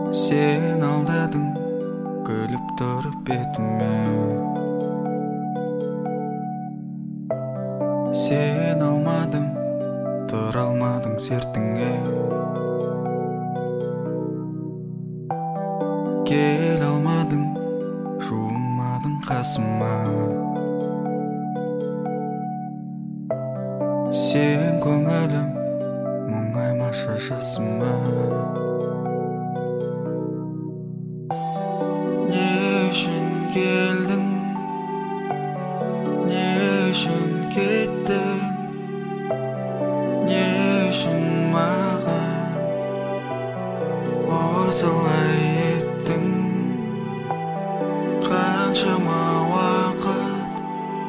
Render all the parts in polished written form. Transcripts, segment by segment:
Sen aldadың, күліп тұрып бетіме. Sen алмадың, тұра алмадың сертіңе. Кел алмадың, жуымадың қасыма. Сен көңілім, мұңаймашы жасыма. Не үшін келдің, не үшін кеттің, не үшін маған осылай еттің. Қаншама уақыт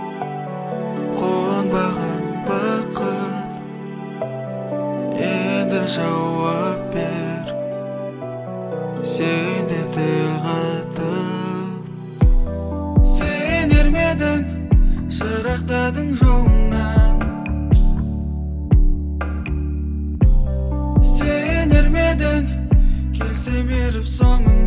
қонбаған бақыт, енді жауап бер, сен де тіл қатып. Сен ермедің, шырақтадың жолынан. Сен ермедің, келсем еріп соңың.